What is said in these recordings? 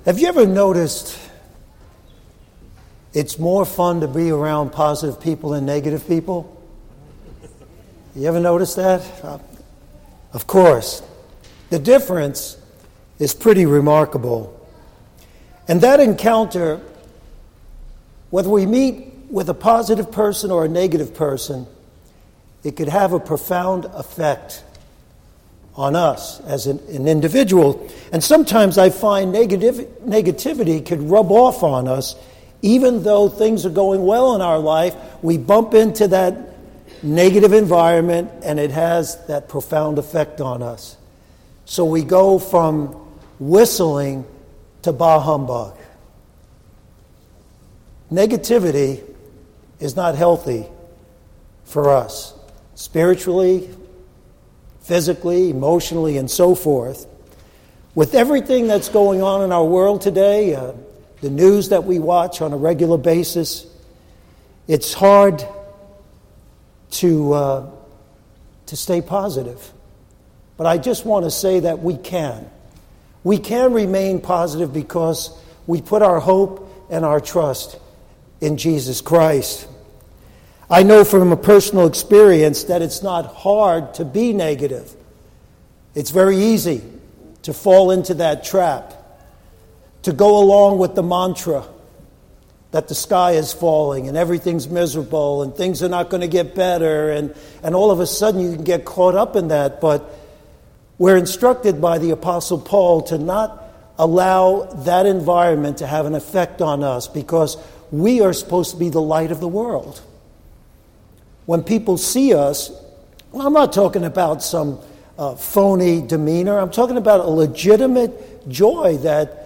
Have you ever noticed it's more fun to be around positive people than negative people? You ever notice that? Of course. The difference is pretty remarkable. And that encounter, whether we meet with a positive person or a negative person, it could have a profound effect on us as an individual. And sometimes I find negativity could rub off on us. Even though things are going well in our life, we bump into that negative environment and it has that profound effect on us. So we go from whistling to bah humbug. Negativity is not healthy for us, spiritually, physically, emotionally, and so forth. With everything that's going on in our world today, the news that we watch on a regular basis, it's hard to stay positive. But I just want to say that we can. We can remain positive because we put our hope and our trust in Jesus Christ. I know from a personal experience that it's not hard to be negative. It's very easy to fall into that trap, to go along with the mantra that the sky is falling and everything's miserable and things are not going to get better, and all of a sudden you can get caught up in that. But we're instructed by the Apostle Paul to not allow that environment to have an effect on us, because we are supposed to be the light of the world. When people see us, well, I'm not talking about some phony demeanor. I'm talking about a legitimate joy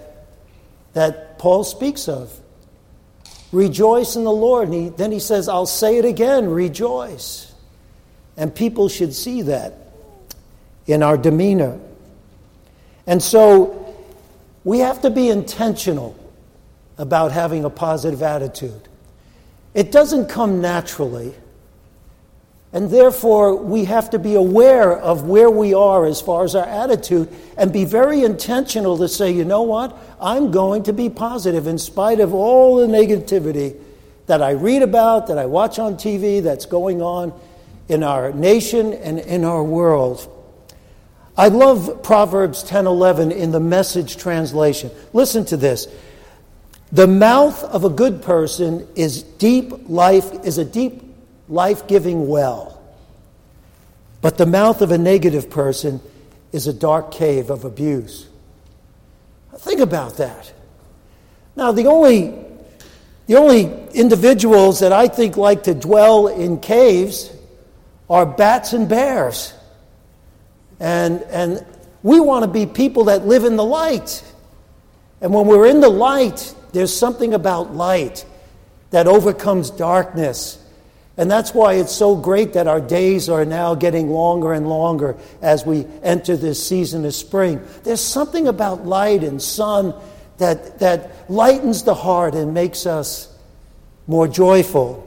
that Paul speaks of. Rejoice in the Lord. And then he says, I'll say it again, rejoice. And people should see that in our demeanor. And so we have to be intentional about having a positive attitude. It doesn't come naturally. And therefore, we have to be aware of where we are as far as our attitude and be very intentional to say, you know what? I'm going to be positive in spite of all the negativity that I read about, that I watch on TV, that's going on in our nation and in our world. I love Proverbs 10:11 in the Message translation. Listen to this. The mouth of a good person is a deep life-giving well. But the mouth of a negative person is a dark cave of abuse. Think about that. Now, the only individuals that I think like to dwell in caves are bats and bears. And we want to be people that live in the light. And when we're in the light, there's something about light that overcomes darkness. And that's why it's so great that our days are now getting longer and longer as we enter this season of spring. There's something about light and sun that lightens the heart and makes us more joyful.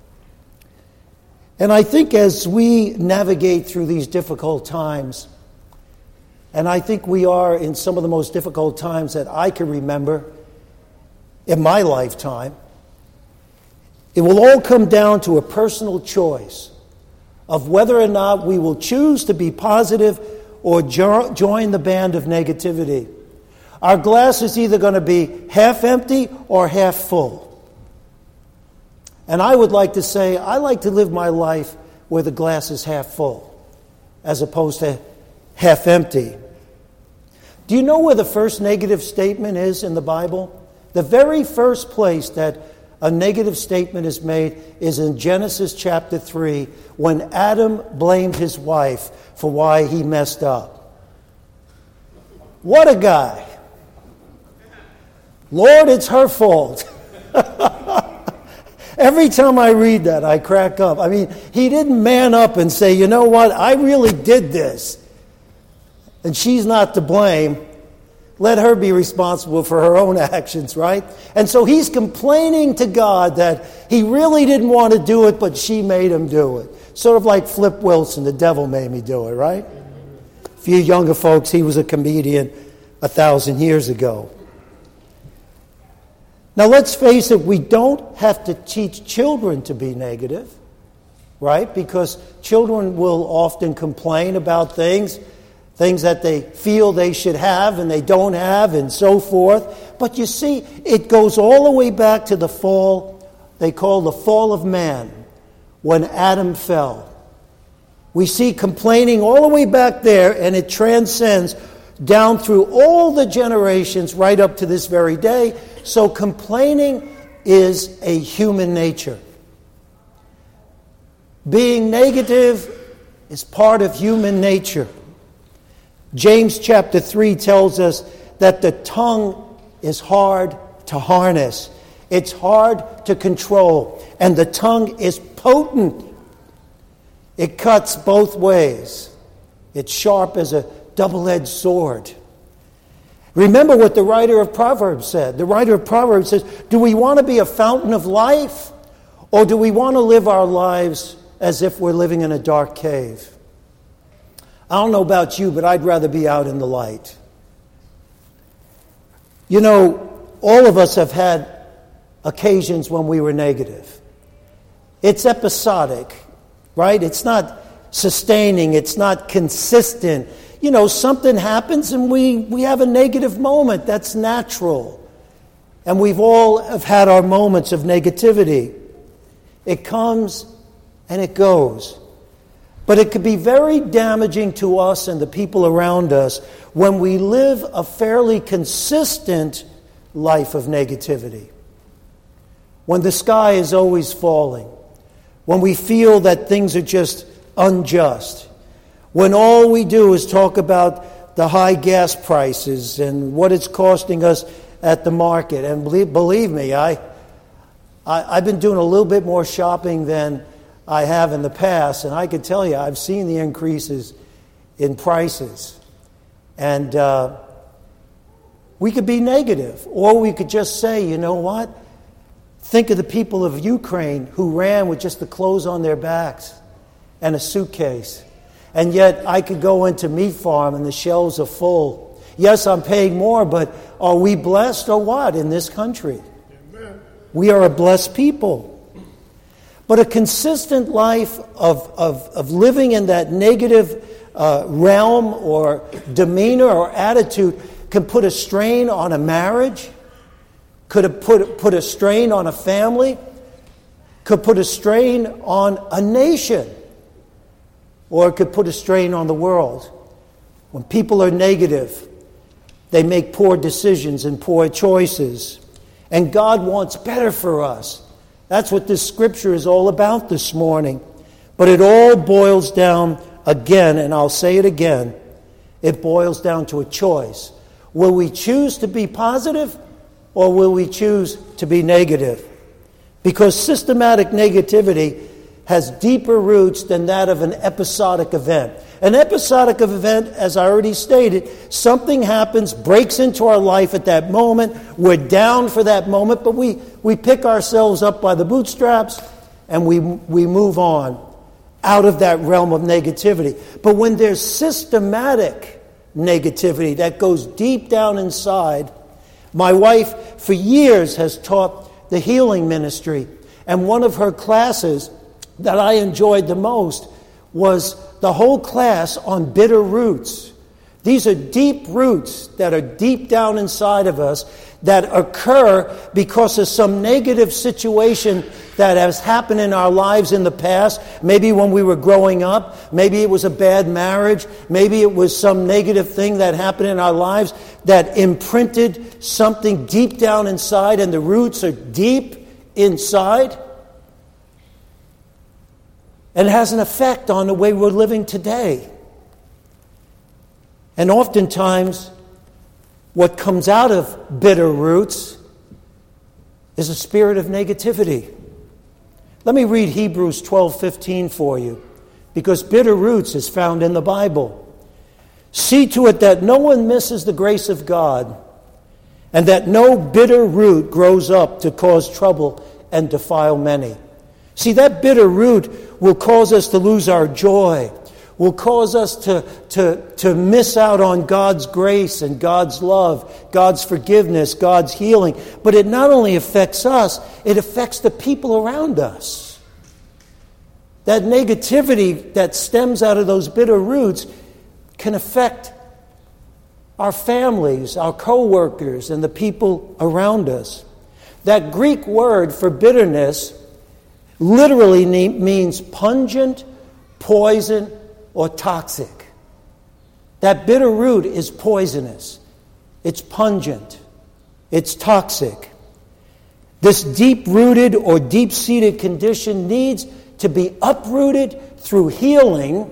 And I think as we navigate through these difficult times, and I think we are in some of the most difficult times that I can remember in my lifetime, it will all come down to a personal choice of whether or not we will choose to be positive or join the band of negativity. Our glass is either going to be half empty or half full. And I would like to say, I like to live my life where the glass is half full, as opposed to half empty. Do you know where the first negative statement is in the Bible? The very first place that a negative statement is made is in Genesis chapter 3, when Adam blamed his wife for why he messed up. What a guy. Lord, it's her fault. Every time I read that, I crack up. I mean, he didn't man up and say, you know what, I really did this, and she's not to blame. Let her be responsible for her own actions, right? And so he's complaining to God that he really didn't want to do it, but she made him do it. Sort of like Flip Wilson, the devil made me do it, right? For you younger folks, he was a comedian 1,000 years ago. Now let's face it, we don't have to teach children to be negative, right? Because children will often complain about things that they feel they should have and they don't have and so forth. But you see, it goes all the way back to the fall, they call the fall of man, when Adam fell. We see complaining all the way back there, and it transcends down through all the generations right up to this very day. So complaining is a human nature. Being negative is part of human nature. James chapter 3 tells us that the tongue is hard to harness. It's hard to control. And the tongue is potent. It cuts both ways. It's sharp as a double-edged sword. Remember what the writer of Proverbs said. The writer of Proverbs says, do we want to be a fountain of life, or do we want to live our lives as if we're living in a dark cave? I don't know about you, but I'd rather be out in the light. You know, all of us have had occasions when we were negative. It's episodic, right? It's not sustaining. It's not consistent. You know, something happens and we have a negative moment. That's natural. And we've all have had our moments of negativity. It comes and it goes. But it could be very damaging to us and the people around us when we live a fairly consistent life of negativity. When the sky is always falling. When we feel that things are just unjust. When all we do is talk about the high gas prices and what it's costing us at the market. And believe me, I've been doing a little bit more shopping than I have in the past, and I can tell you I've seen the increases in prices. And we could be negative, or we could just say, you know what? Think of the people of Ukraine who ran with just the clothes on their backs and a suitcase. And yet I could go into Meat Farm and the shelves are full. Yes, I'm paying more, but are we blessed or what in this country? Amen. We are a blessed people. But a consistent life of living in that negative realm or demeanor or attitude can put a strain on a marriage, could have put a strain on a family, could put a strain on a nation, or it could put a strain on the world. When people are negative, they make poor decisions and poor choices. And God wants better for us. That's what this scripture is all about this morning. But it all boils down again, and I'll say it again, it boils down to a choice. Will we choose to be positive, or will we choose to be negative? Because systematic negativity has deeper roots than that of an episodic event. An episodic event, as I already stated, something happens, breaks into our life at that moment. We're down for that moment, but we pick ourselves up by the bootstraps and we move on out of that realm of negativity. But when there's systematic negativity that goes deep down inside, my wife for years has taught the healing ministry, and one of her classes that I enjoyed the most was the whole class on bitter roots. These are deep roots that are deep down inside of us that occur because of some negative situation that has happened in our lives in the past. Maybe when we were growing up, maybe it was a bad marriage, maybe it was some negative thing that happened in our lives that imprinted something deep down inside, and the roots are deep inside. And it has an effect on the way we're living today. And oftentimes, what comes out of bitter roots is a spirit of negativity. Let me read Hebrews 12:15 for you, because bitter roots is found in the Bible. See to it that no one misses the grace of God, and that no bitter root grows up to cause trouble and defile many. See, that bitter root will cause us to lose our joy, will cause us to miss out on God's grace and God's love, God's forgiveness, God's healing. But it not only affects us, it affects the people around us. That negativity that stems out of those bitter roots can affect our families, our co-workers, and the people around us. That Greek word for bitterness literally means pungent, poison, or toxic. That bitter root is poisonous. It's pungent. It's toxic. This deep-rooted or deep-seated condition needs to be uprooted through healing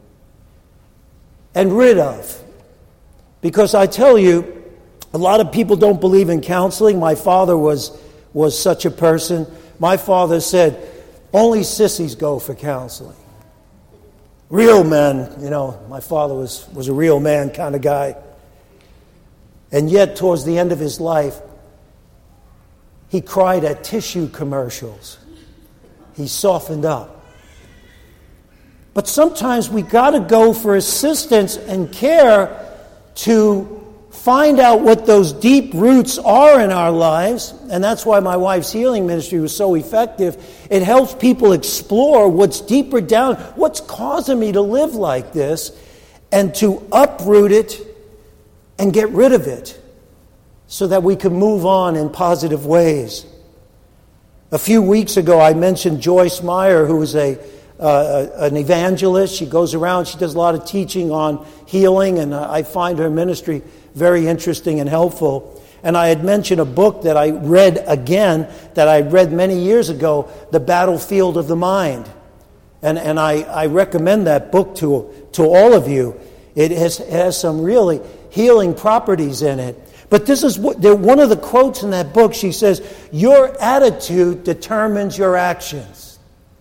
and rid of. Because I tell you, a lot of people don't believe in counseling. My father was such a person. My father said, only sissies go for counseling. Real men, my father was a real man kind of guy. And yet, towards the end of his life, he cried at tissue commercials. He softened up. But sometimes we got to go for assistance and care to find out what those deep roots are in our lives. And that's why my wife's healing ministry was so effective. It helps people explore what's deeper down, what's causing me to live like this, and to uproot it and get rid of it so that we can move on in positive ways. A few weeks ago, I mentioned Joyce Meyer, who is an evangelist. She goes around, she does a lot of teaching on healing, and I find her ministry very interesting and helpful. And I had mentioned a book that I read again, that I read many years ago, The Battlefield of the Mind. And I recommend that book to all of you. It has some really healing properties in it. But this is one of the quotes in that book. She says, your attitude determines your actions.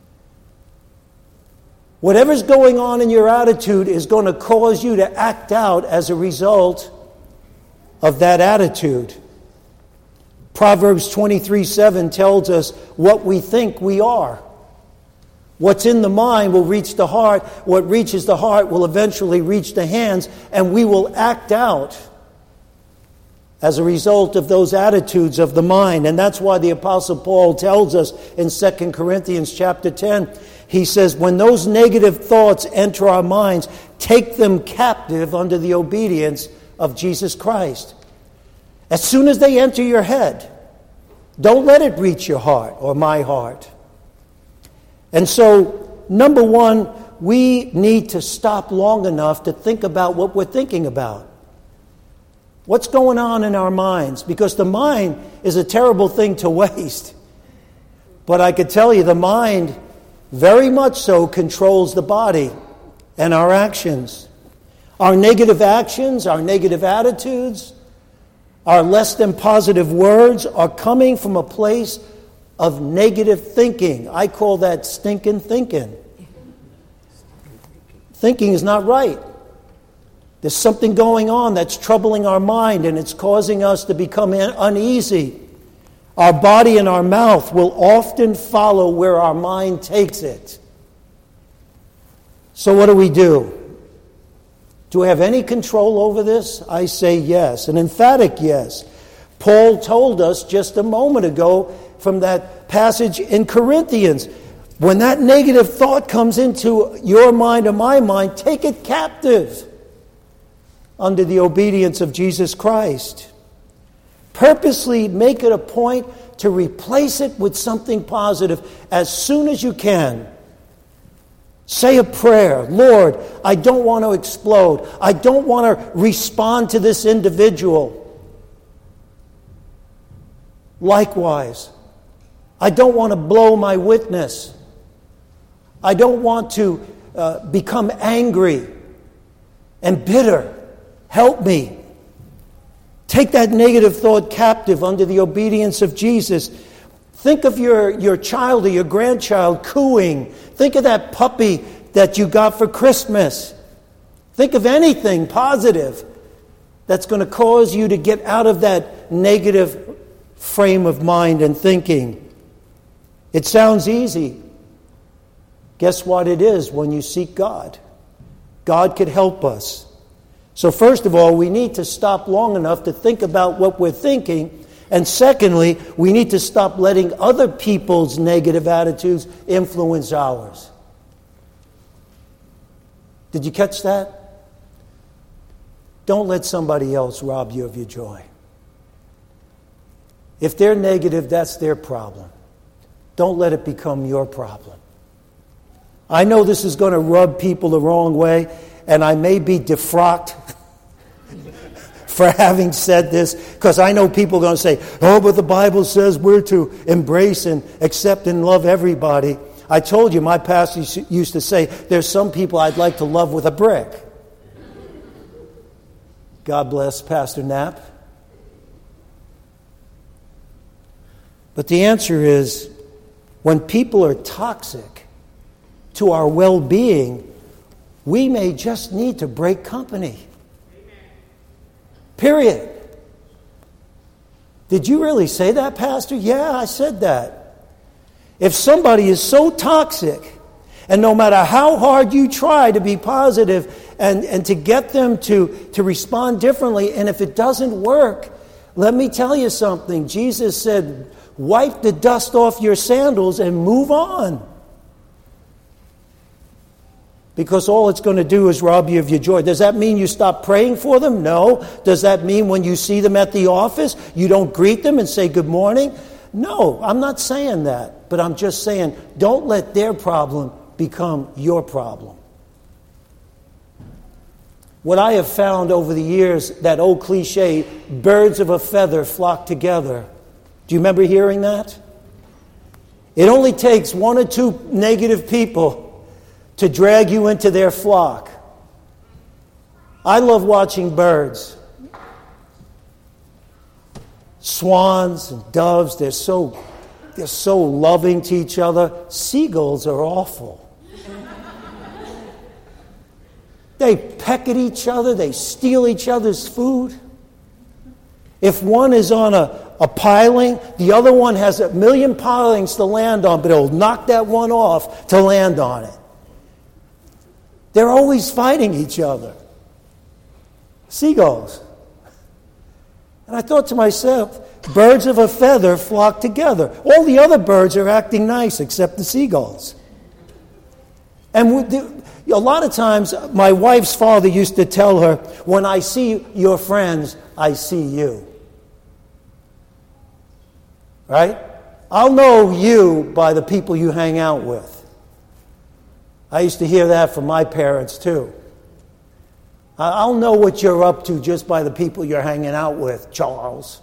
Whatever's going on in your attitude is going to cause you to act out as a result of that attitude. Proverbs 23:7 tells us what we think we are. What's in the mind will reach the heart. What reaches the heart will eventually reach the hands, and we will act out as a result of those attitudes of the mind. And that's why the Apostle Paul tells us in 2 Corinthians chapter 10, he says, when those negative thoughts enter our minds, take them captive under the obedience of Jesus Christ. As soon as they enter your head, don't let it reach your heart or my heart. And so, number one, we need to stop long enough to think about what we're thinking about. What's going on in our minds? Because the mind is a terrible thing to waste. But I could tell you, the mind very much so controls the body and our actions. Our negative actions, our negative attitudes, our less than positive words are coming from a place of negative thinking. I call that stinking thinking. Thinking is not right. There's something going on that's troubling our mind, and it's causing us to become uneasy. Our body and our mouth will often follow where our mind takes it. So what do? Do we have any control over this? I say yes, an emphatic yes. Paul told us just a moment ago from that passage in Corinthians, when that negative thought comes into your mind or my mind, take it captive under the obedience of Jesus Christ. Purposely make it a point to replace it with something positive as soon as you can. Say a prayer. Lord, I don't want to explode. I don't want to respond to this individual. Likewise, I don't want to blow my witness. I don't want to become angry and bitter. Help me. Take that negative thought captive under the obedience of Jesus. Think of your child or your grandchild cooing. Think of that puppy that you got for Christmas. Think of anything positive that's going to cause you to get out of that negative frame of mind and thinking. It sounds easy. Guess what it is when you seek God? God could help us. So first of all, we need to stop long enough to think about what we're thinking. And secondly, we need to stop letting other people's negative attitudes influence ours. Did you catch that? Don't let somebody else rob you of your joy. If they're negative, that's their problem. Don't let it become your problem. I know this is going to rub people the wrong way, and I may be defrocked for having said this, because I know people are going to say, oh, but the Bible says we're to embrace and accept and love everybody. I told you, my pastor used to say, there's some people I'd like to love with a brick. God bless Pastor Knapp. But the answer is, when people are toxic to our well-being, we may just need to break company. Period. Did you really say that, Pastor? Yeah, I said that. If somebody is so toxic, and no matter how hard you try to be positive and to get them to respond differently, and if it doesn't work, let me tell you something. Jesus said, wipe the dust off your sandals and move on. Because all it's going to do is rob you of your joy. Does that mean you stop praying for them? No. Does that mean when you see them at the office, you don't greet them and say good morning? No, I'm not saying that. But I'm just saying, don't let their problem become your problem. What I have found over the years, that old cliche, birds of a feather flock together. Do you remember hearing that? It only takes one or two negative people to drag you into their flock. I love watching birds. Swans and doves, they're so loving to each other. Seagulls are awful. They peck at each other, they steal each other's food. If one is on a piling, the other one has a million pilings to land on, but it'll knock that one off to land on it. They're always fighting each other. Seagulls. And I thought to myself, birds of a feather flock together. All the other birds are acting nice except the seagulls. And a lot of times, my wife's father used to tell her, when I see your friends, I see you. Right? I'll know you by the people you hang out with. I used to hear that from my parents too. I'll know what you're up to just by the people you're hanging out with, Charles.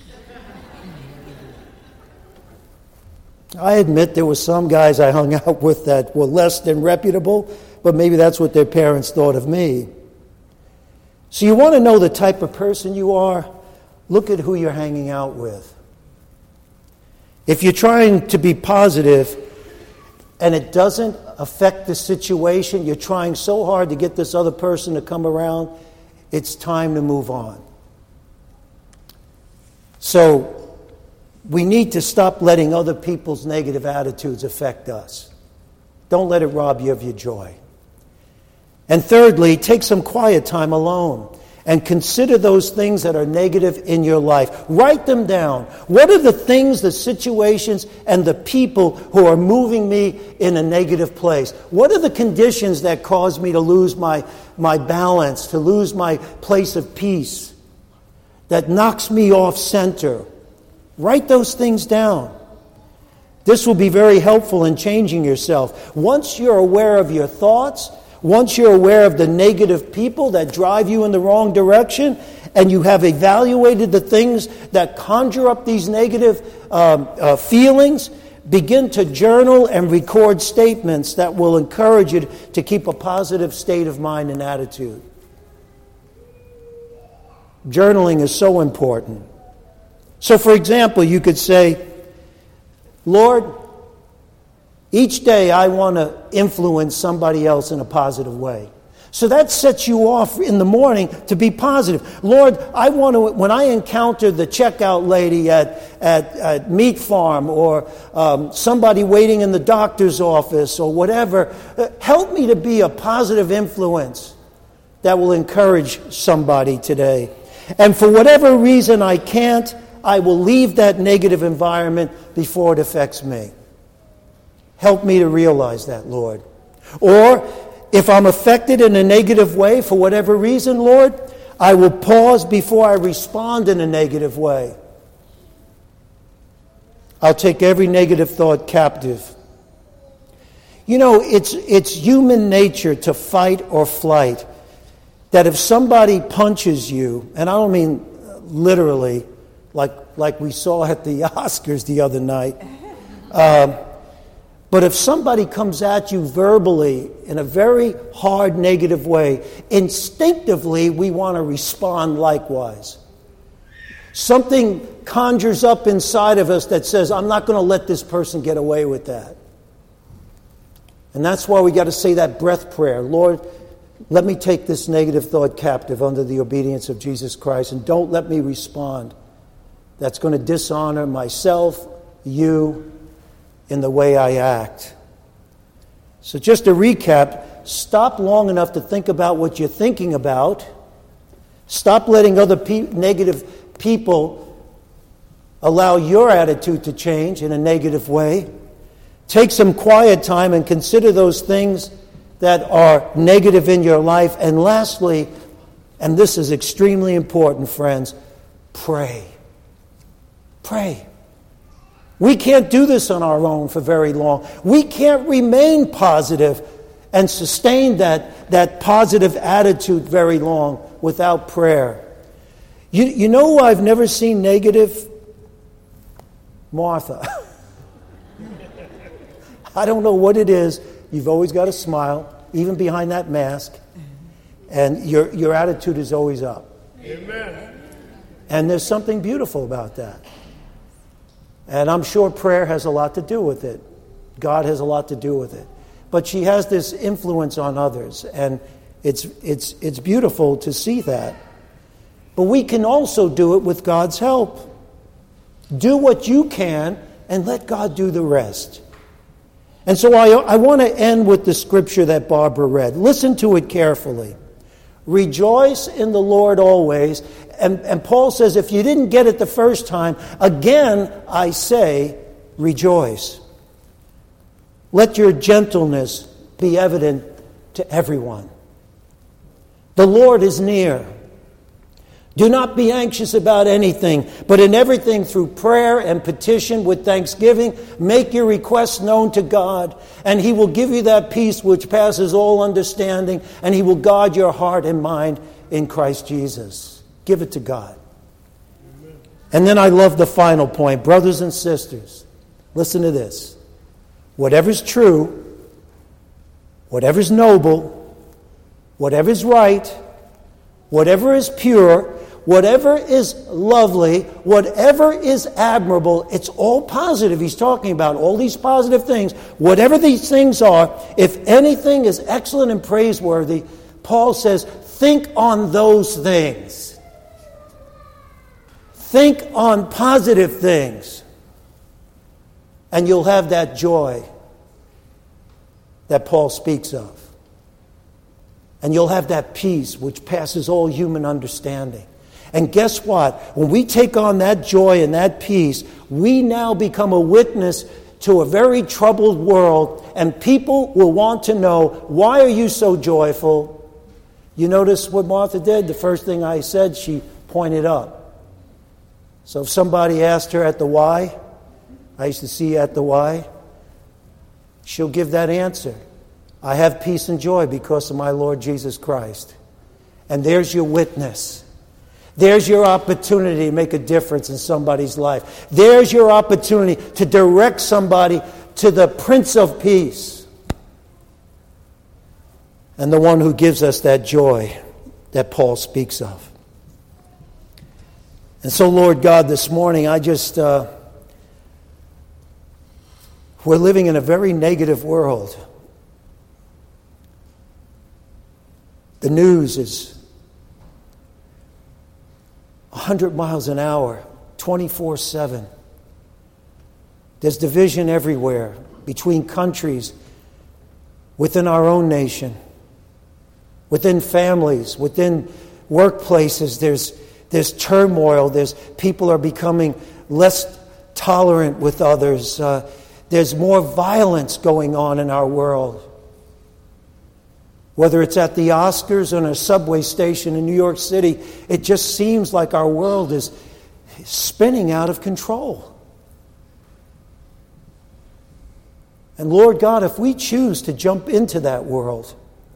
I admit there were some guys I hung out with that were less than reputable, but maybe that's what their parents thought of me. So you want to know the type of person you are? Look at who you're hanging out with. If you're trying to be positive and it doesn't affect the situation, you're trying so hard to get this other person to come around, it's time to move on. So we need to stop letting other people's negative attitudes affect us. Don't let it rob you of your joy. And thirdly, take some quiet time alone and consider those things that are negative in your life. Write them down. What are the things, the situations, and the people who are moving me in a negative place? What are the conditions that cause me to lose my balance, to lose my place of peace, that knocks me off center? Write those things down. This will be very helpful in changing yourself. Once you're aware of your thoughts, once you're aware of the negative people that drive you in the wrong direction, and you have evaluated the things that conjure up these negative feelings, begin to journal and record statements that will encourage you to keep a positive state of mind and attitude. Journaling is so important. So, for example, you could say, Lord, each day I want to influence somebody else in a positive way. So that sets you off in the morning to be positive. Lord, I want to, when I encounter the checkout lady at Meat Farm or somebody waiting in the doctor's office or whatever, help me to be a positive influence that will encourage somebody today. And for whatever reason I can't, I will leave that negative environment before it affects me. Help me to realize that, Lord. Or if I'm affected in a negative way for whatever reason, Lord, I will pause before I respond in a negative way. I'll take every negative thought captive. You know, it's human nature to fight or flight. That if somebody punches you, and I don't mean literally, like we saw at the Oscars the other night, but if somebody comes at you verbally in a very hard, negative way, instinctively we want to respond likewise. Something conjures up inside of us that says, I'm not going to let this person get away with that. And that's why we got to say that breath prayer. Lord, let me take this negative thought captive under the obedience of Jesus Christ, and don't let me respond. That's going to dishonor myself, you, in the way I act. So just to recap, stop long enough to think about what you're thinking about. Stop letting other negative people allow your attitude to change in a negative way. Take some quiet time and consider those things that are negative in your life. And lastly, and this is extremely important, friends, pray. Pray. We can't do this on our own for very long. We can't remain positive and sustain that positive attitude very long without prayer. You know who I've never seen negative? Martha. I don't know what it is. You've always got a smile, even behind that mask. And your attitude is always up. Amen. And there's something beautiful about that. And I'm sure prayer has a lot to do with it. God has a lot to do with it. But she has this influence on others. And it's beautiful to see that. But we can also do it with God's help. Do what you can and let God do the rest. And so I want to end with the scripture that Barbara read. Listen to it carefully. Rejoice in the Lord always. And Paul says, if you didn't get it the first time, again I say, rejoice. Let your gentleness be evident to everyone. The Lord is near. Do not be anxious about anything, but in everything through prayer and petition with thanksgiving, make your requests known to God, and He will give you that peace which passes all understanding, and He will guard your heart and mind in Christ Jesus. Give it to God. Amen. And then I love the final point. Brothers and sisters, listen to this. Whatever's true, whatever's noble, whatever's right, whatever is pure, whatever is lovely, whatever is admirable, it's all positive. He's talking about all these positive things. Whatever these things are, if anything is excellent and praiseworthy, Paul says, think on those things. Think on positive things. And you'll have that joy that Paul speaks of. And you'll have that peace which passes all human understanding. And guess what? When we take on that joy and that peace, we now become a witness to a very troubled world, and people will want to know, why are you so joyful? You notice what Martha did? The first thing I said, she pointed up. So if somebody asked her at the Y, I used to see you at the Y, she'll give that answer. I have peace and joy because of my Lord Jesus Christ. And there's your witness. There's your opportunity to make a difference in somebody's life. There's your opportunity to direct somebody to the Prince of Peace. And the one who gives us that joy that Paul speaks of. And so, Lord God, this morning, we're living in a very negative world. The news is 100 miles an hour, 24/7. There's division everywhere between countries, within our own nation. Within families, within workplaces, there's turmoil. People are becoming less tolerant with others. There's more violence going on in our world. Whether it's at the Oscars or in a subway station in New York City, it just seems like our world is spinning out of control. And Lord God, if we choose to jump into that world,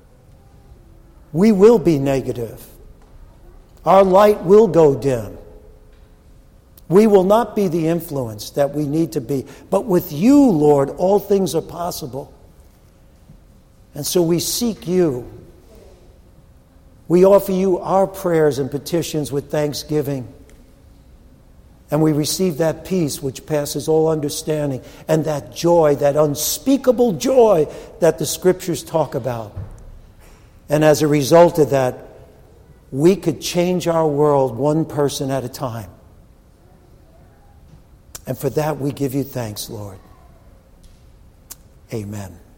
we will be negative. Our light will go dim. We will not be the influence that we need to be. But with you, Lord, all things are possible. And so we seek you. We offer you our prayers and petitions with thanksgiving. And we receive that peace which passes all understanding, and that joy, that unspeakable joy that the Scriptures talk about. And as a result of that, we could change our world one person at a time. And for that we give you thanks, Lord. Amen.